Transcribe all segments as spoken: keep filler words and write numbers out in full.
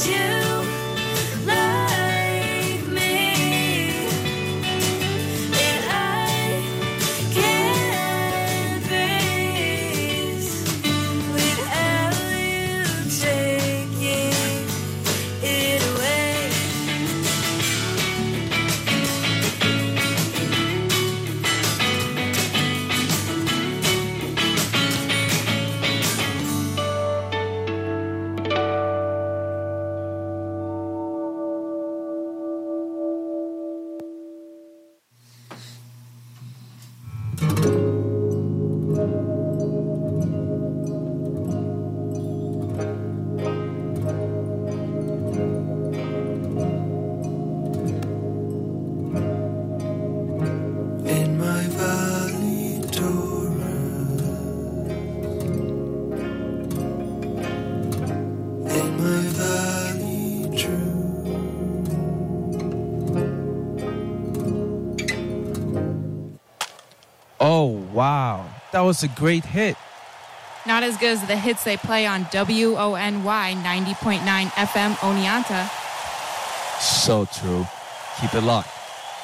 Wow, that was a great hit. Not as good as the hits they play on W O N Y ninety point nine F M Oneonta. So true. Keep it locked.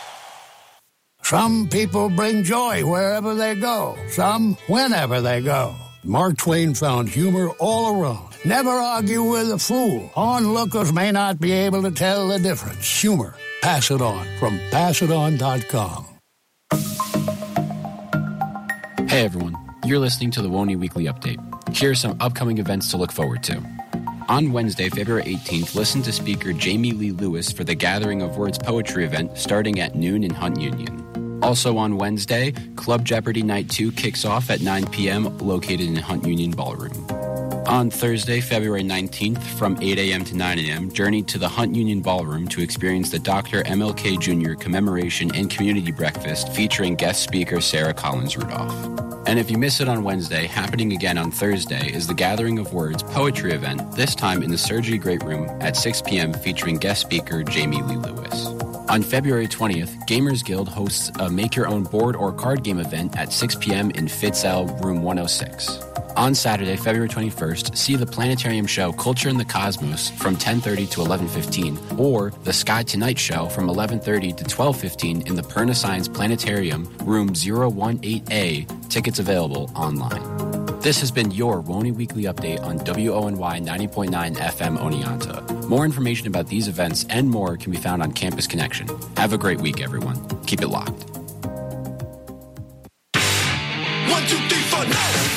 Some people bring joy wherever they go. Some whenever they go. Mark Twain found humor all around. Never argue with a fool. Onlookers may not be able to tell the difference. Humor. Pass it on from pass it on dot com. Hey everyone, you're listening to the W O N Y Weekly Update. Here are some upcoming events to look forward to. On Wednesday, February eighteenth, listen to speaker Jamie Lee Lewis for the Gathering of Words poetry event starting at noon in Hunt Union. Also on Wednesday, Club Jeopardy Night two kicks off at nine p.m. located in Hunt Union Ballroom. On Thursday, February nineteenth, from eight a.m. to nine a.m., journey to the Hunt Union Ballroom to experience the Doctor M L K Junior Commemoration and Community Breakfast featuring guest speaker Sarah Collins Rudolph. And if you miss it on Wednesday, happening again on Thursday is the Gathering of Words poetry event, this time in the Surgery Great Room at six p.m. featuring guest speaker Jamie Lee Lewis. On February twentieth, Gamers Guild hosts a make-your-own board or card game event at six p.m. in Fitzell Room one oh six. On Saturday, February twenty-first, see the Planetarium show Culture in the Cosmos from ten thirty to eleven fifteen, or the Sky Tonight show from eleven thirty to twelve fifteen in the Perna Science Planetarium, room zero one eight A, tickets available online. This has been your W O N Y Weekly Update on W O N Y ninety point nine F M Oneonta. More information about these events and more can be found on Campus Connection. Have a great week, everyone. Keep it locked. One, two, three, four, no!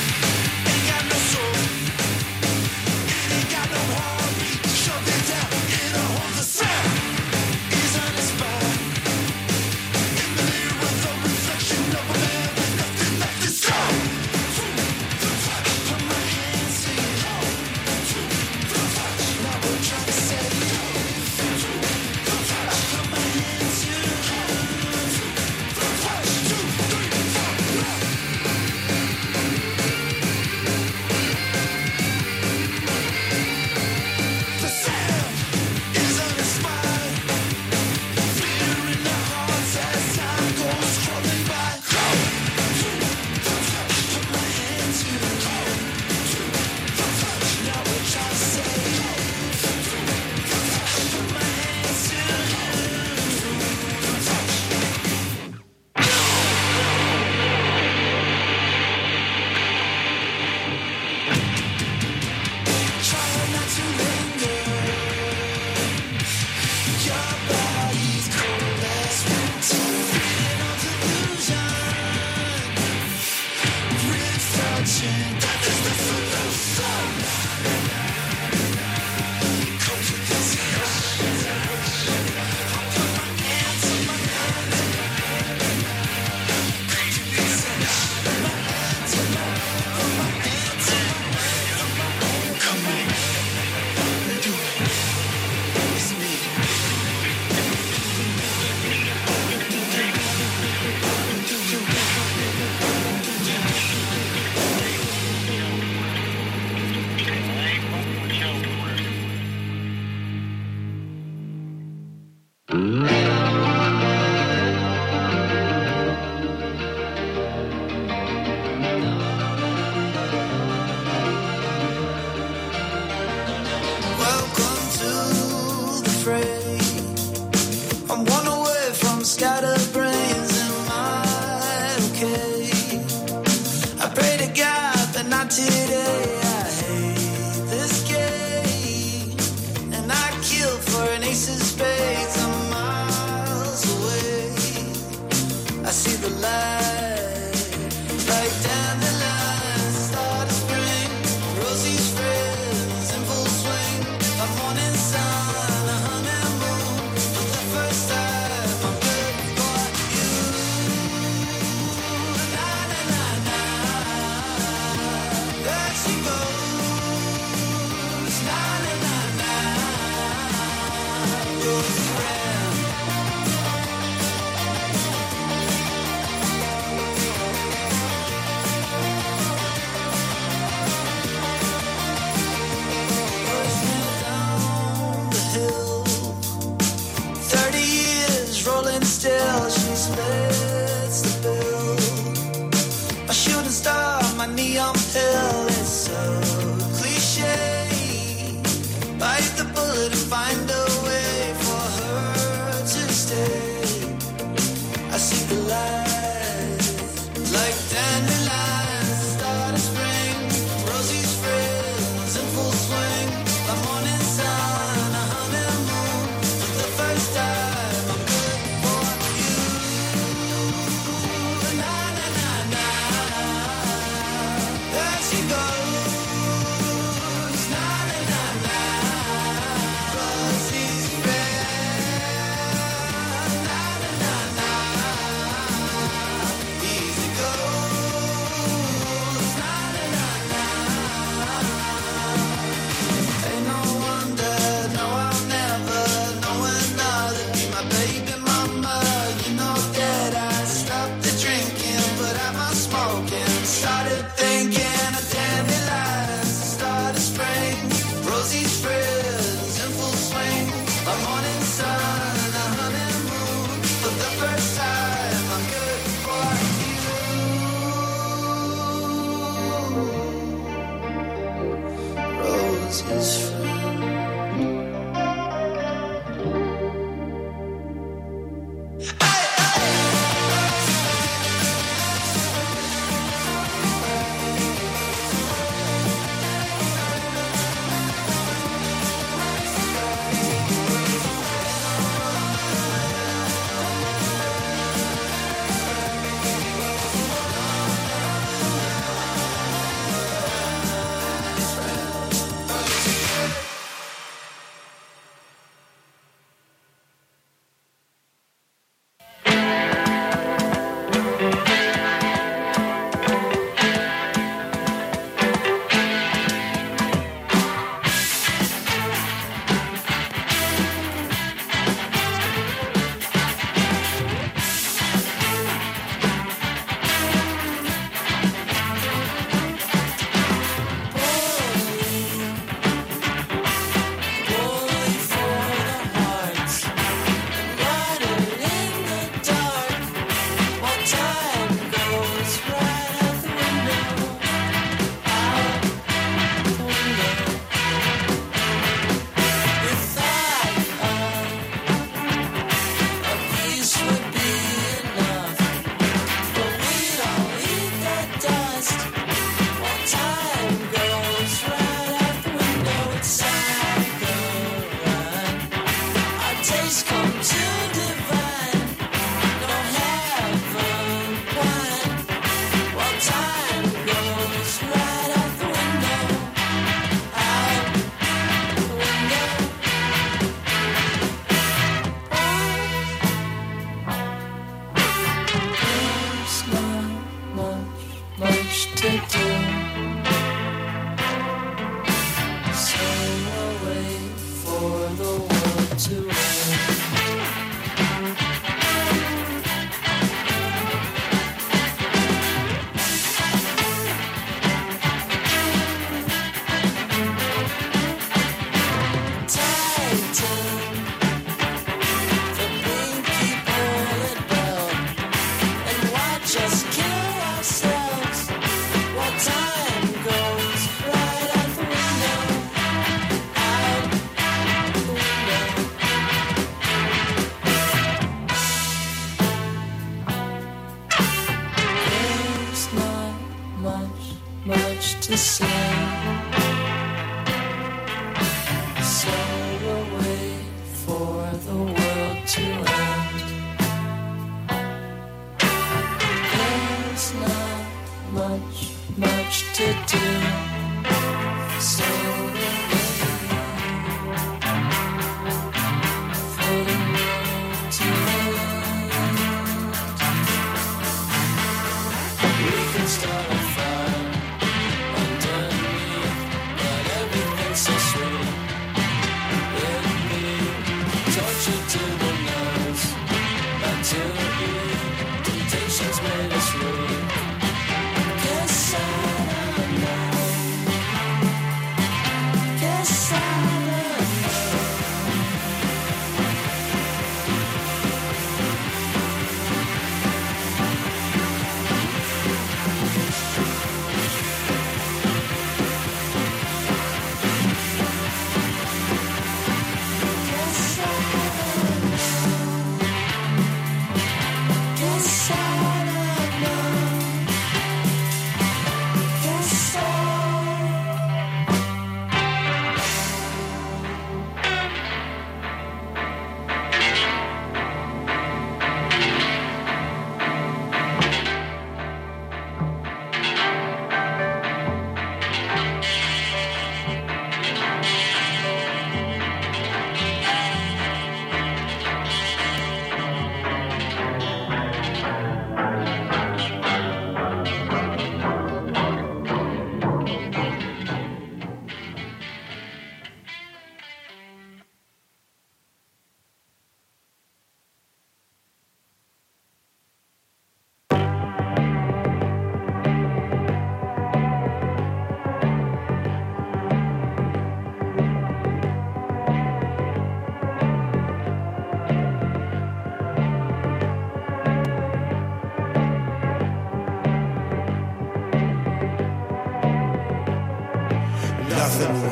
Welcome to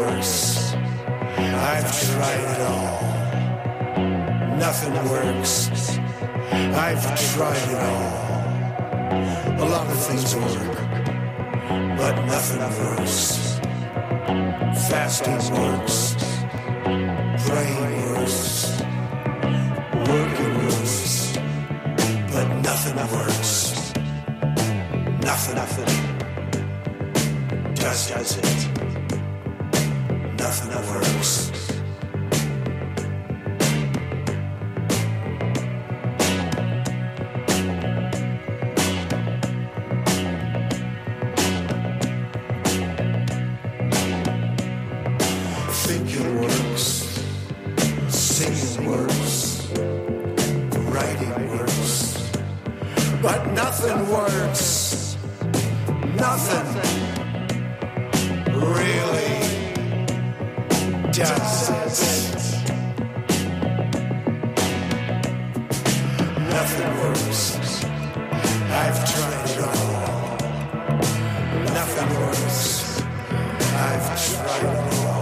works. I've tried it all. Nothing works. I've tried it all. A lot of things work, but nothing works. Fasting works. Praying works. Working works. But nothing works. Nothing, nothing. Just does it. Nothing works. Thinking works. Singing works. Writing works. But nothing works. Nothing. Really does it. Nothing works. I've tried it all. Nothing works. I've tried it all.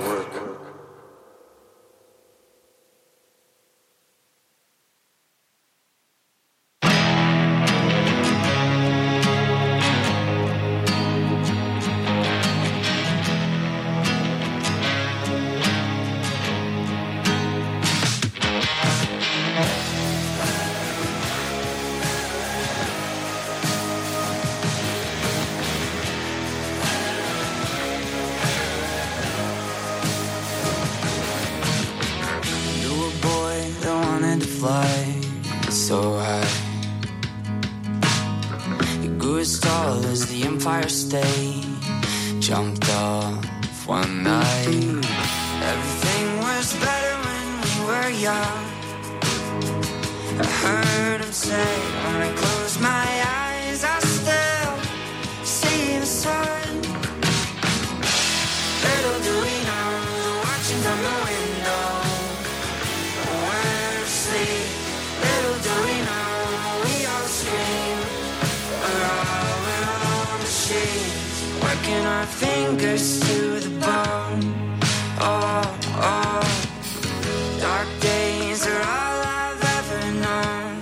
work. Fly so high. He grew as tall as the Empire State. Jumped off one night. Everything was better when we were young. I heard him say, when I close my eyes, I still see the sun. Little do we know, watching from the window. Little do we know, we all scream. We're all, we're all machines, working our fingers to the bone. Oh, oh, dark days are all I've ever known.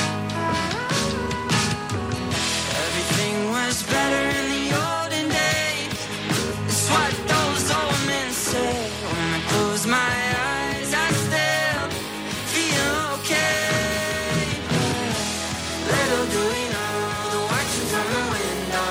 Everything was better in the olden days. It's what those old men say. When I close my eyes, I still feel okay. Little do we know, the watching from the window.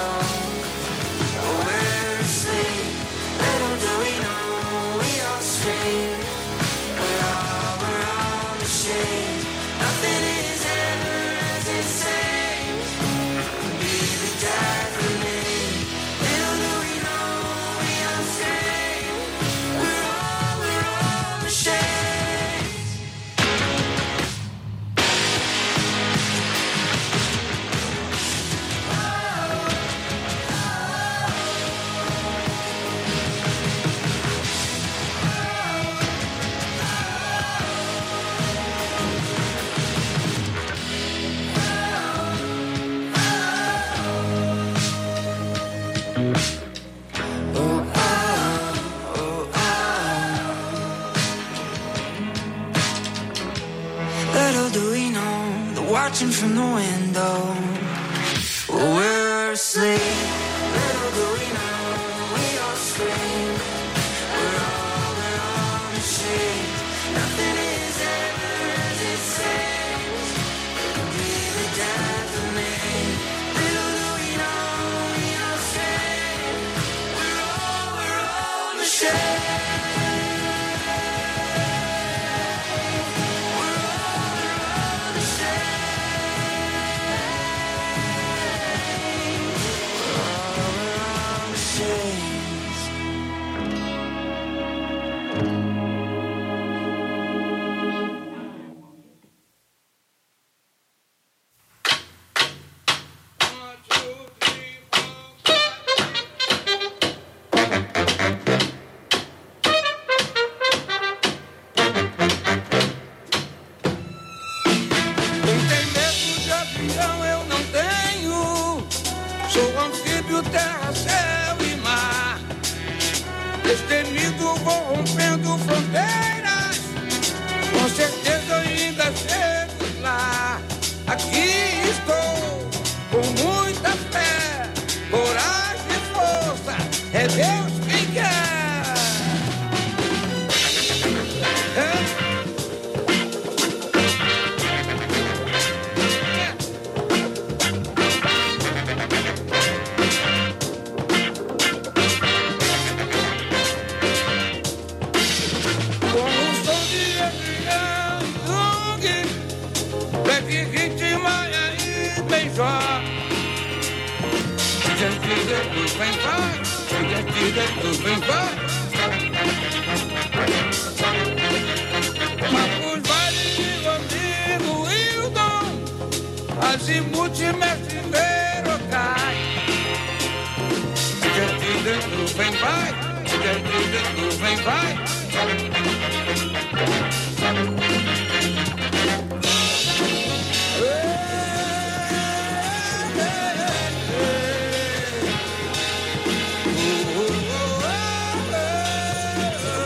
We're asleep. Little do we know, we all scream. We're all, we're all machines. Nothing is ever as it seems. Be the death of me. Little do we know, we all scream. We're all, we're all machines. Little do we know, the watching from the window. We're asleep. Little do we know, we all scream. We're all, we're all machines. Nothing is ever as it seems. Be the death of me. Little do we know, we all scream. We're all, we're all machines. Oh,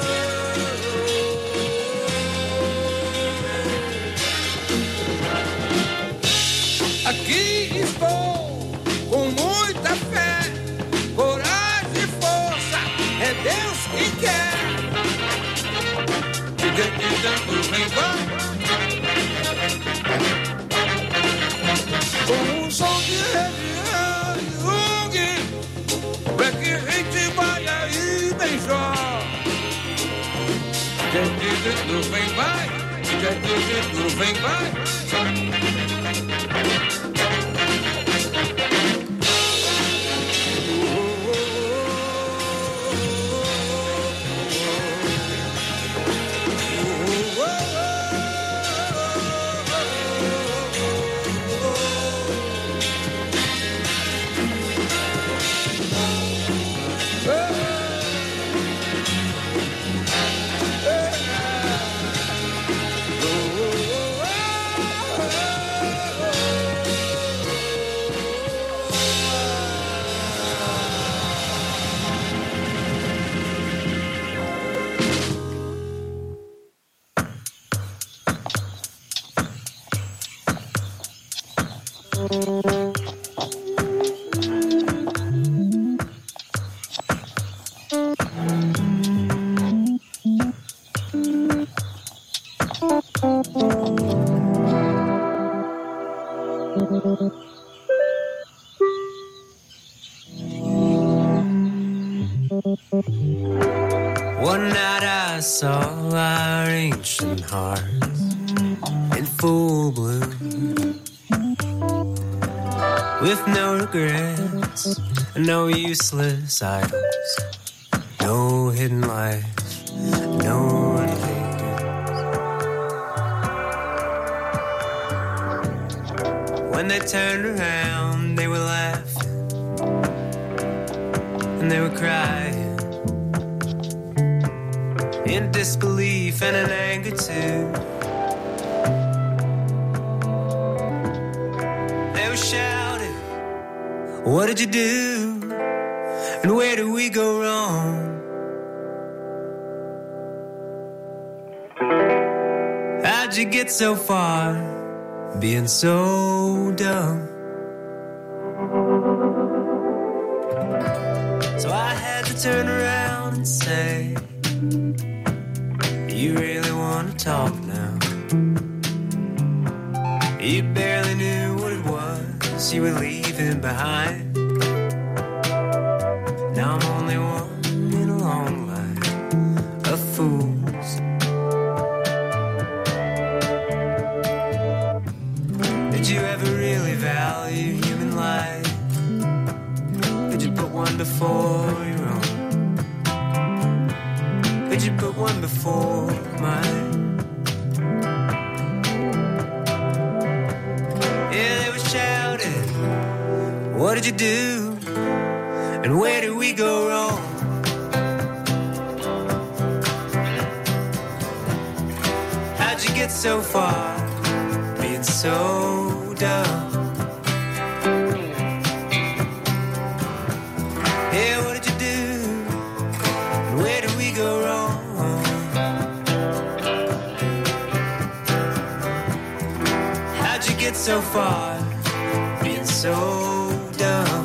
just did this little thing by. You just did this little thing by. One night I saw our ancient hearts in full bloom, with no regrets and no useless idols, no hidden life, no unpaid dues. When they turned around, they were laughing and they were crying, in disbelief and in anger too. They were shouting, what did you do? And where did we go wrong? How'd you get so far, being so dumb? So I had to turn around and say, you really want to talk now? You barely knew what it was you were leaving behind. Now I'm only one in a long line of fools. Did you ever really value human life? Did you put one before your own? Did you put one before mine? Yeah, they were shouting, what did you do? And where did we go wrong? How'd you get so far, being so dumb? Yeah, what did you do? And where did we go wrong? How'd you get so far, being so dumb?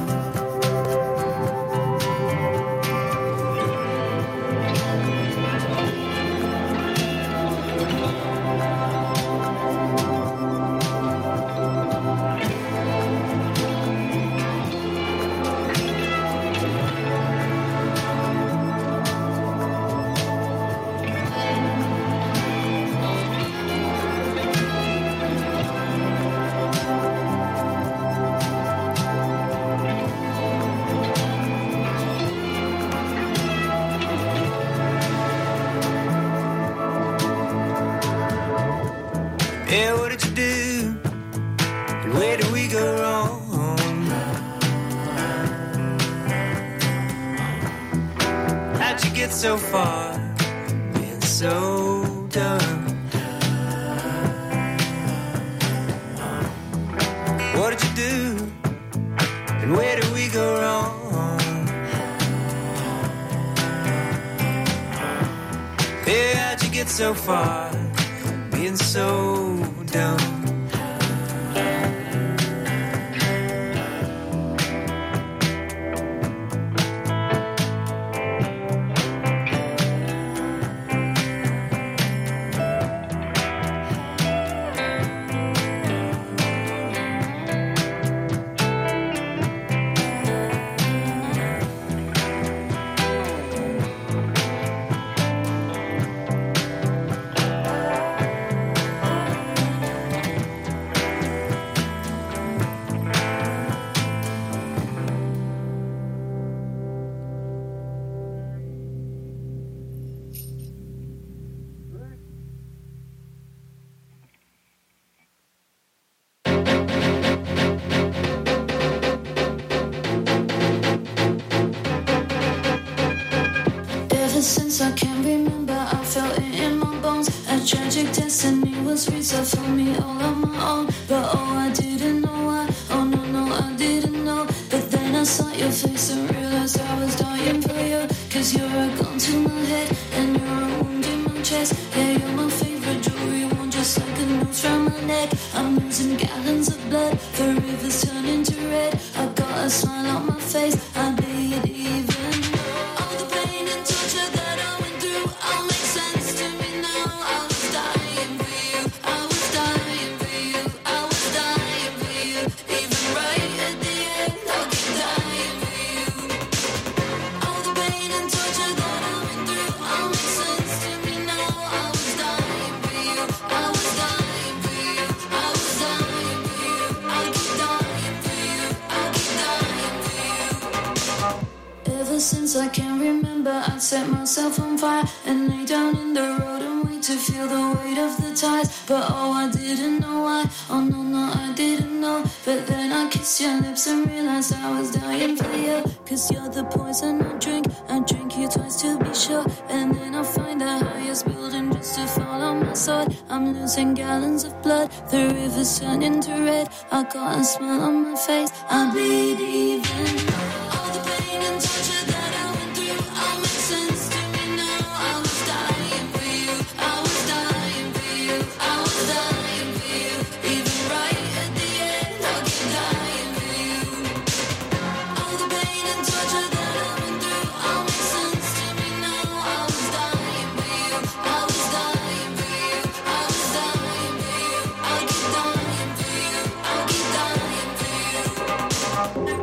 Yeah, what did you do? And where did we go wrong? How'd you get so far, being so dumb? What did you do? And where did we go wrong? Yeah, how'd you get so far, being so dumb? remember I felt it in my bones. A tragic destiny was reserved for me all on my own. But oh, I didn't know why. Oh no, no, I didn't know. But then I saw your face and realized I was dying for you. Cause you're a gun to my head and you're a wound in my chest. Yeah, you're my favorite jewelry one, just like a noose round my neck. I'm losing gallons of blood, the rivers turn into red. I got a smile on my face, I bleed even. All the pain and torture that I went through all makes sense to me now. I was dying for you, I was dying for you, I was dying for you. Even right at the end, I'll keep dying for you. All the pain and torture that I went through all makes sense to me now. I was dying for you, I was dying for you, I was dying for you. I'll keep dying for you, I'll keep dying for you. Ever since I can remember, I'd set myself on fire and lay down in the road and wait to feel the weight of the tides. But oh, I didn't know why. Oh no, no, I didn't know. But then I kissed your lips and realized I was dying for you. Cause you're the poison I drink. I drink you twice to be sure. And then I find the highest building just to fall on my sword. I'm losing gallons of blood, the rivers turn into red. I got a smile on my face, I bleed even. All the pain and torture that I went through all makes sense to me now. I was dying for you, I was dying for you, I was dying for you. Even right at the end, I'll keep dying for you. All the pain and torture that I went through all makes sense to me now. I was dying for you, I was dying for you, I was dying for you. I'll keep dying for you, I'll keep dying for you.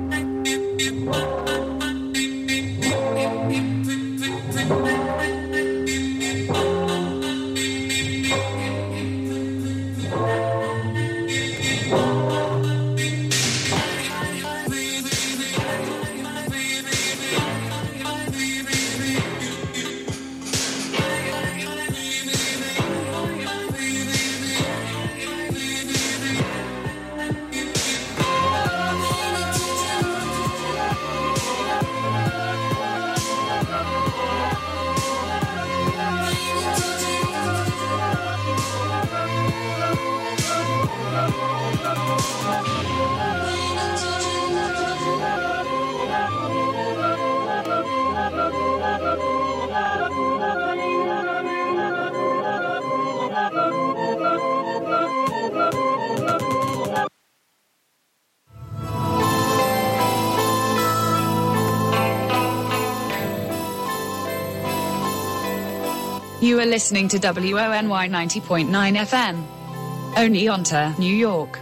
You are listening to W O N Y ninety point nine F M. Oneonta, New York.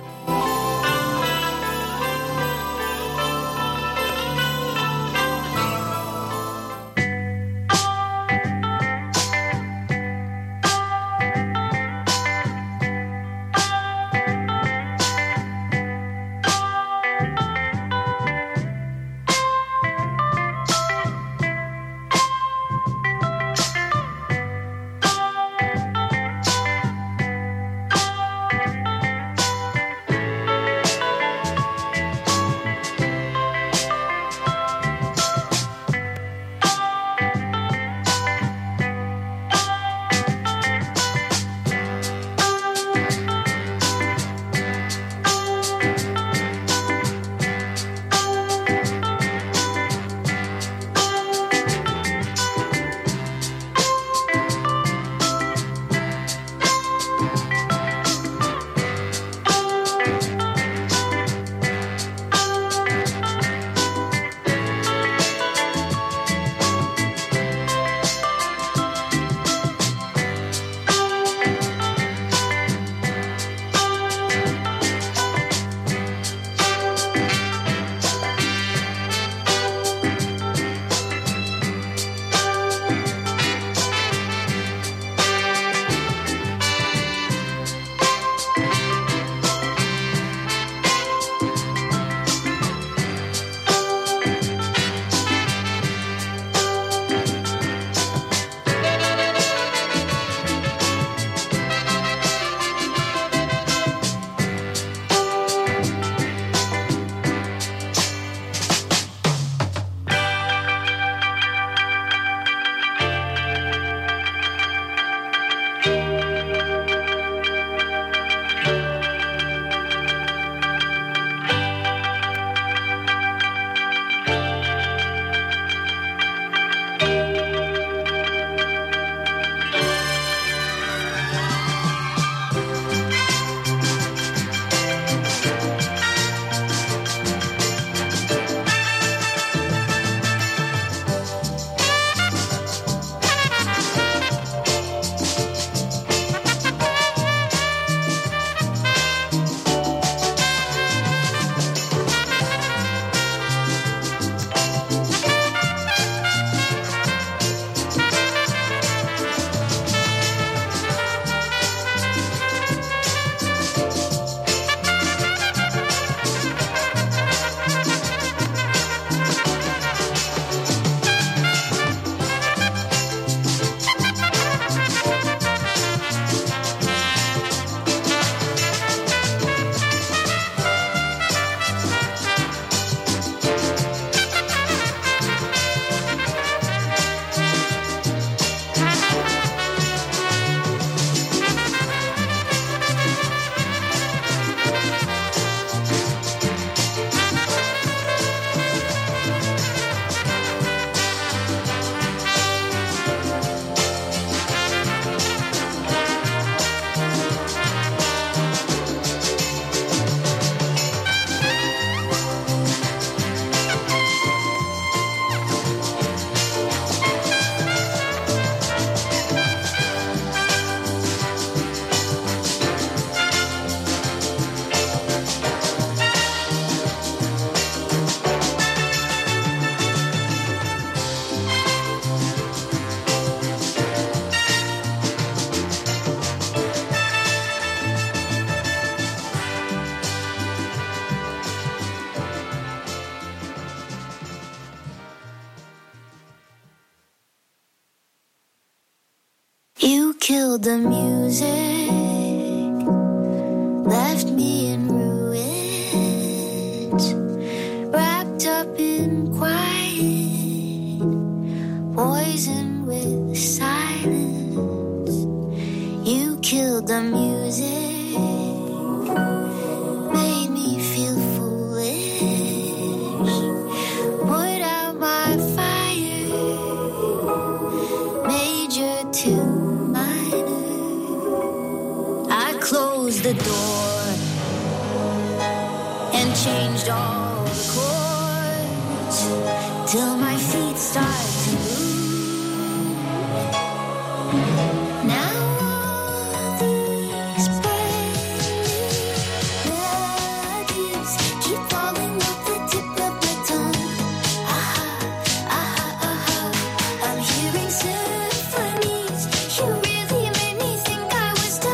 killed the music, left me in ruins, wrapped up in quiet, poisoned with silence. You killed the music, made me feel foolish, put out my fire, major to closed the door and changed all the chords till my feet start to move. Now all these brand melodies keep falling off the tip of my tongue. Aha, aha, aha, I'm hearing symphonies. You really made me think I was done.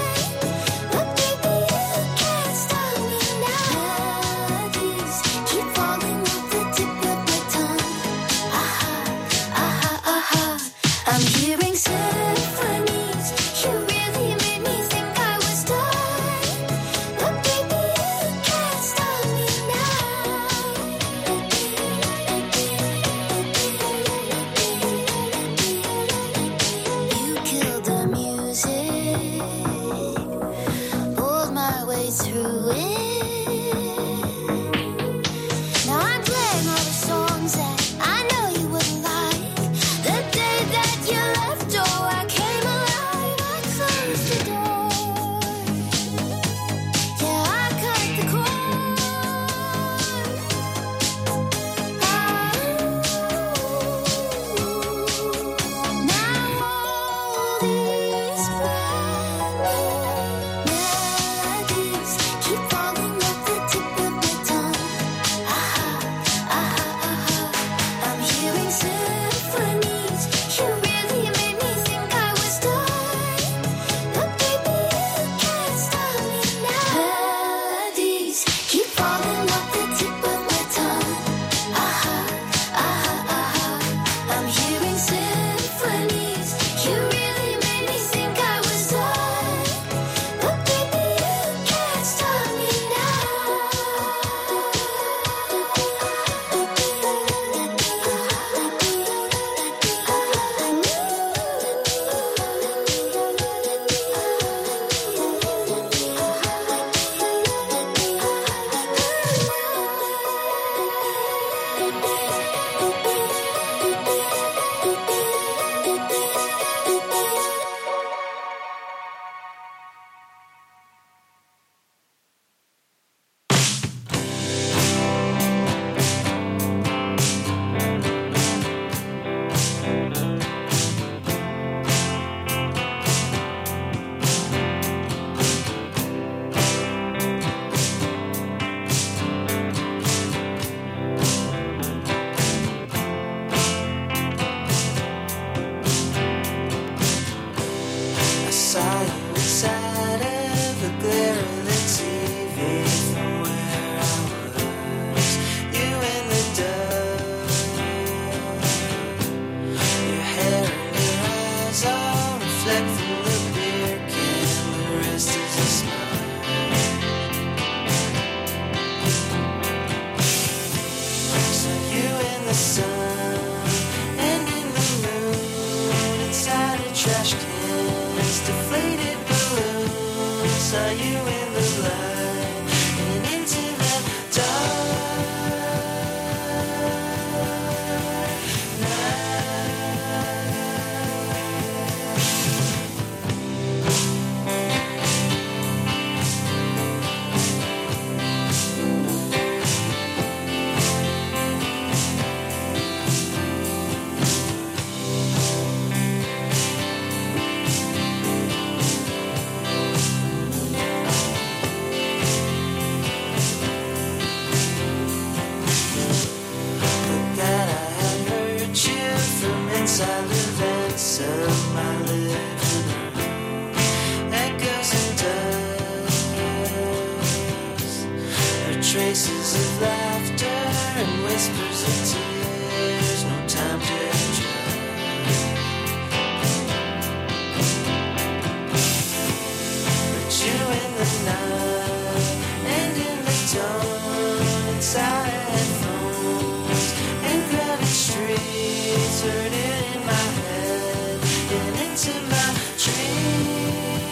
Traces of laughter and whispers of tears, no time to try. into my dreams.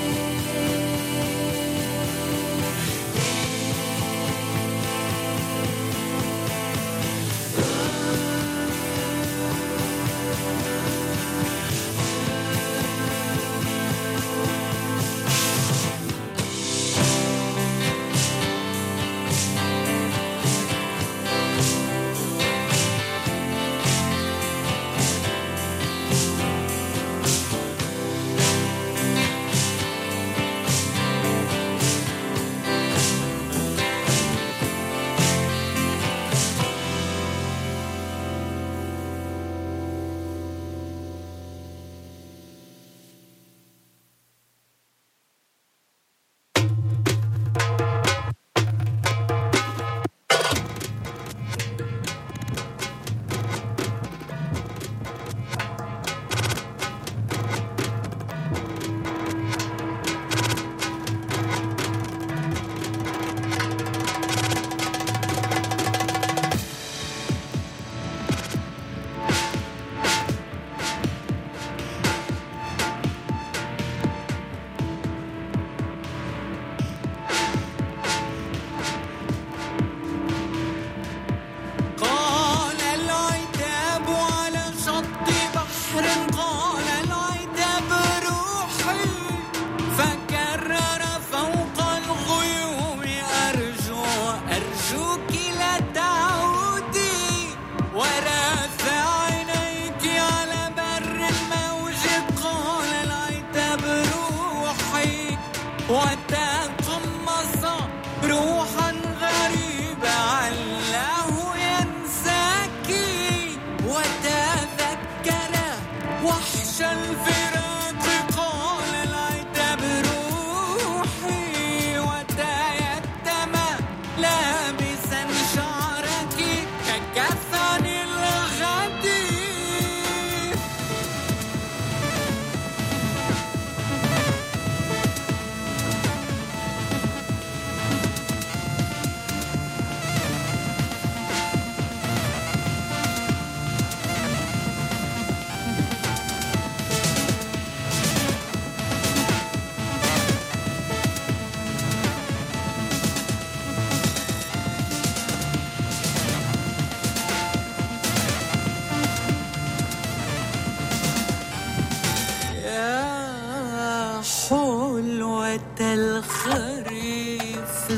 الخريف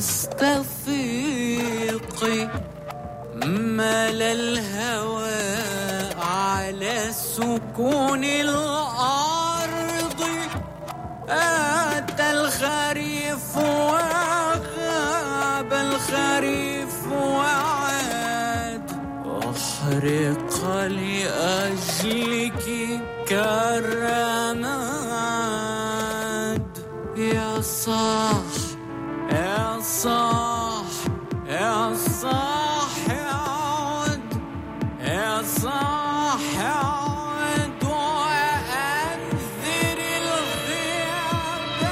استفيقي مال الهوى على سكون الأرض أتى الخريف وغاب الخريف وعاد أحرق لأجلك كالرماد يا صاح يا صاح يا صاح عود يا صاح عود وأنذر الغيابة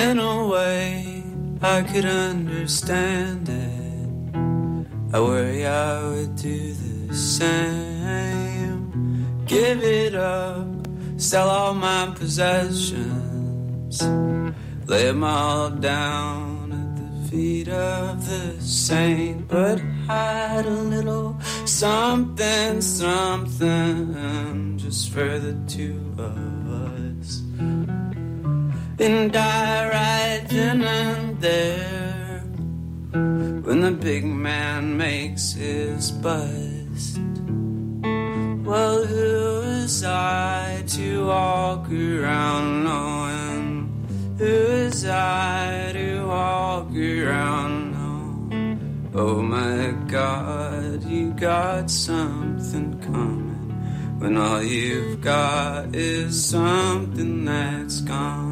in a way I could understand it. I worry I would do the same. Give it up, sell all my possessions, lay them all down at the feet of the saint, but hide a little something, something, just for the two of us, and die right then and there when the big man makes his bust. Well, who is I to walk around knowing? Who is I to walk around knowing? Oh my God, you got something coming when all you've got is something that's gone.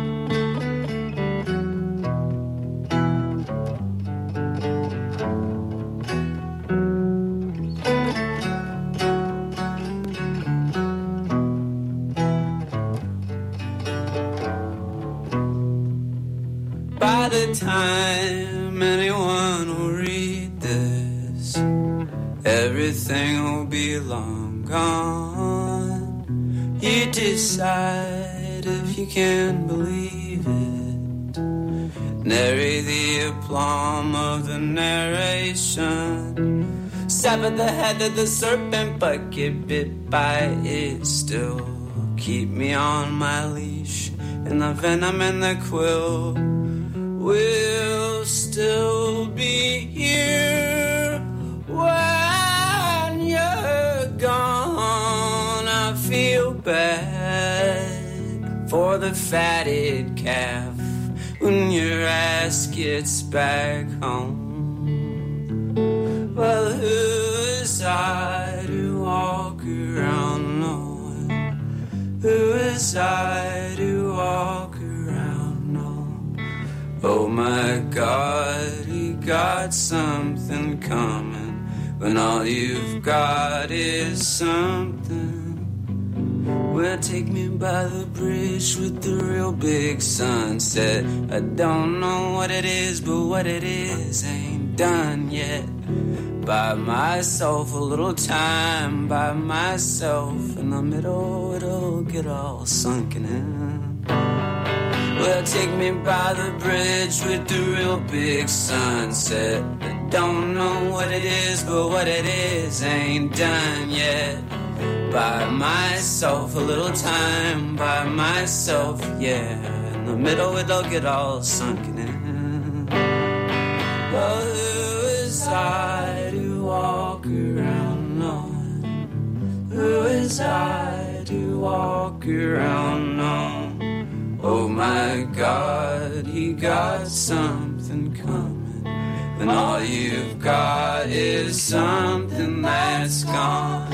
By the time anyone will read this, everything will be long gone. You decide if you can believe it. Narrate the aplomb of the narration. Sever the head of the serpent, but get bit by it still. Keep me on my leash, and the venom and the quill will still be here when you're gone. I feel bad for the fatted calf when your ass gets back home. Well, who is I to walk around knowing? Who is I to walk around knowing? Oh my God, you got something coming when all you've got is something. Well, take me by the bridge with the real big sunset. I don't know what it is, but what it is ain't done yet. By myself, a little time by myself. In the middle, it'll get all sunken in. Well, take me by the bridge with the real big sunset. I don't know what it is, but what it is ain't done yet. By myself, a little time by myself, yeah. In the middle, it'll get all sunken in. Well, who is I to walk around knowing? Who is I to walk around knowing? Oh my God, you got something coming when all you've got is something that's gone.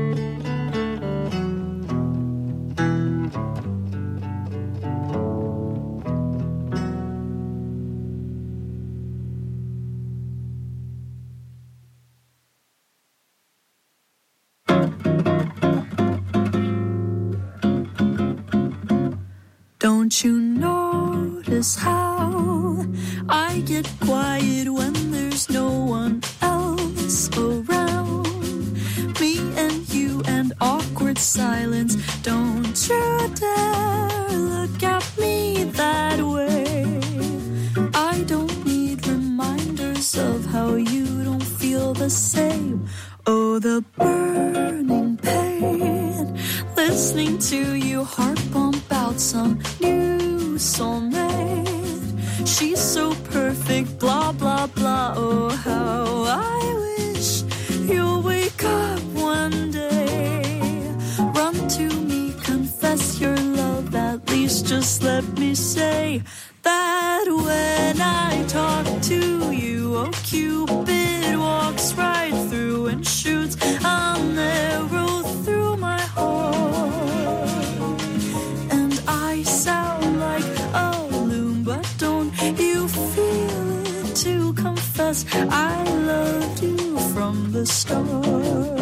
Don't you notice how I get quiet when there's no one else around? Me and you and awkward silence. Don't you dare look at me that way. I don't need reminders of how you don't feel the same. Oh, the burning pain, listening to you heart pump out some new soulmate. She's so perfect, blah, blah, blah. Oh, how I wish you'll wake up one day. Run to me, confess your love. At least just let me say that when I talk to you, oh, Cupid walks right through and shoots an arrow through my heart. And I sound like a loon, but don't you feel it to confess I loved you from the start.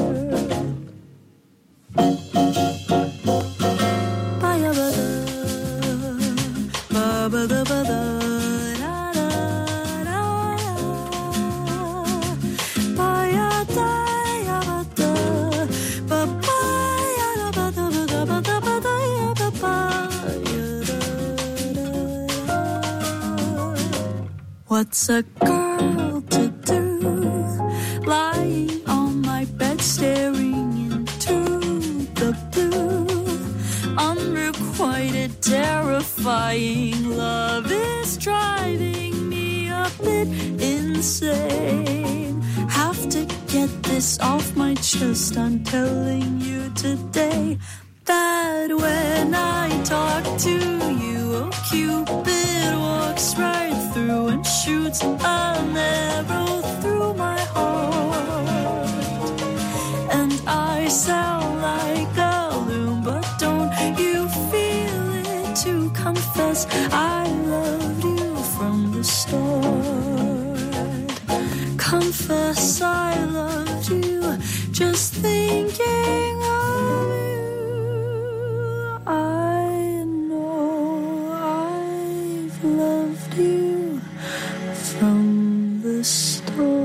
Ba-ya-ba-da, ba-ba-da. What's a girl to do? Lying on my bed, staring into the blue. Unrequited, terrifying love is driving me a bit insane. Have to get this off my chest. I'm telling you today that when I talk to you, oh, Cupid walks right through and shoots an arrow through my heart. And I sound like a loon, but don't you feel it to confess I loved you from the start. Confess I loved you, just thinking of you. I know I've loved you from the start.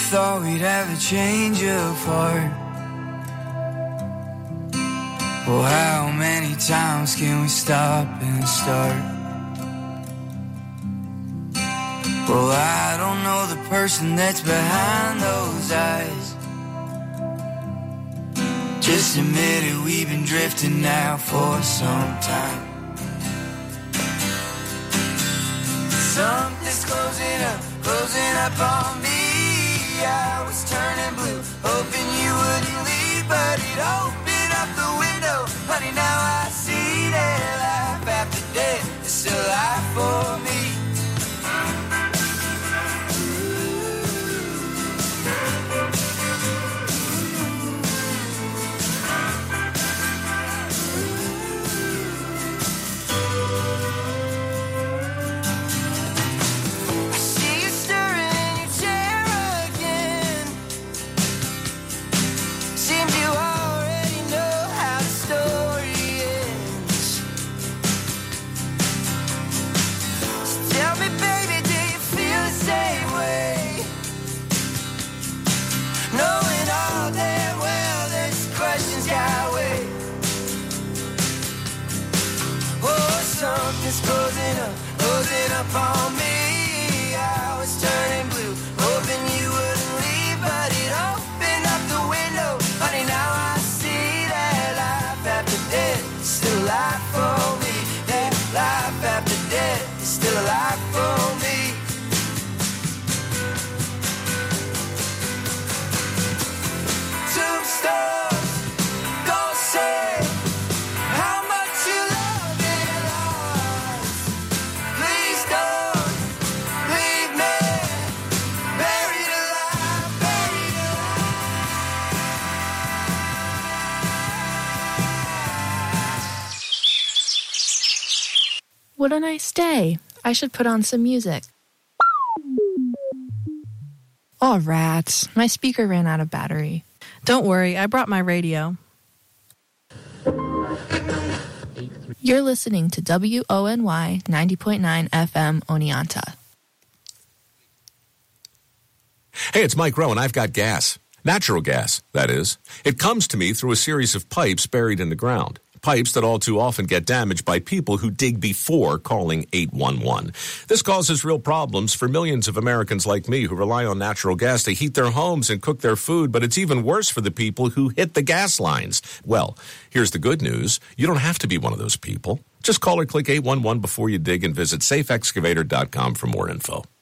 thought we'd have a change of heart. Well, how many times can we stop and start? Well, I don't know the person that's behind those eyes. Just admit it, we've been drifting now for some time. Something's closing up, closing up on me. I was turning blue, hoping you wouldn't leave, but it opened up the window. Honey, now I see that life after death is still life for me. Something's closing up, closing up on me. I was turning blue, hoping you wouldn't leave, but it opened up the window. Honey, now I see that life after death is still alive for me. That life after death is still alive for me. Tombstones, don't say how much you love me. Please don't leave me buried alive, buried alive. What a nice day. I should put on some music. Oh, rats. My speaker ran out of battery. Don't worry, I brought my radio. You're listening to W O N Y ninety point nine F M Oneonta. Hey, it's Mike Rowe, and I've got gas. Natural gas, that is. It comes to me through a series of pipes buried in the ground. Pipes that all too often get damaged by people who dig before calling eight one one. This causes real problems for millions of Americans like me who rely on natural gas to heat their homes and cook their food, but it's even worse for the people who hit the gas lines. Well, here's the good news. You don't have to be one of those people. Just call or click eight one one before you dig and visit safe excavator dot com for more info.